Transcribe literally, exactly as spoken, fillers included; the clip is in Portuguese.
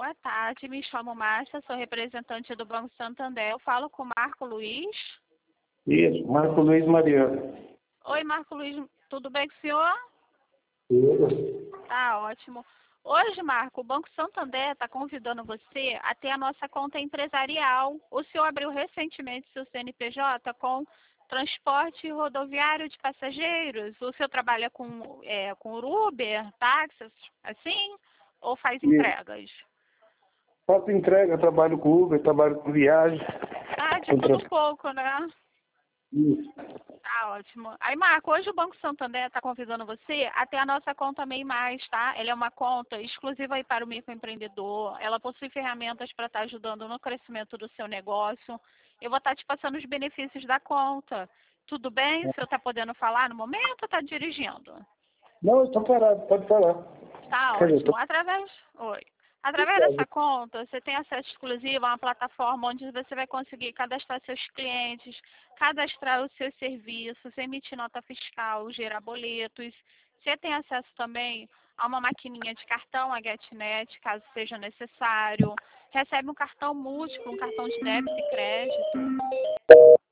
Boa tarde, me chamo Márcia, sou representante do Banco Santander. Eu falo com o Marco Luiz. Isso, Marco Luiz Mariano. Oi, Marco Luiz, tudo bem com o senhor? Isso. Tá ótimo. Hoje, Marco, o Banco Santander está convidando você a ter a nossa conta empresarial. O senhor abriu recentemente seu C N P J com transporte rodoviário de passageiros. O senhor trabalha com, é, com Uber, táxis, assim? Ou faz Isso. entregas? Faço entrega, trabalho com Uber, trabalho com viagem. Ah, de com tudo um trans- pouco, né? Isso. Tá ótimo. Aí, Marco, hoje o Banco Santander está convidando você a ter a nossa conta MEI Mais, tá? Ela é uma conta exclusiva aí para o microempreendedor. Ela possui ferramentas para estar ajudando no crescimento do seu negócio. Eu vou estar te passando os benefícios da conta. Tudo bem? O senhor está podendo falar no momento ou está dirigindo? Não, estou parado, pode falar. Tá Quer dizer, ótimo. Através, oi. Através dessa conta, você tem acesso exclusivo a uma plataforma onde você vai conseguir cadastrar seus clientes, cadastrar os seus serviços, emitir nota fiscal, gerar boletos. Você tem acesso também a uma maquininha de cartão, a GetNet, caso seja necessário. Recebe um cartão múltiplo, um cartão de débito e crédito.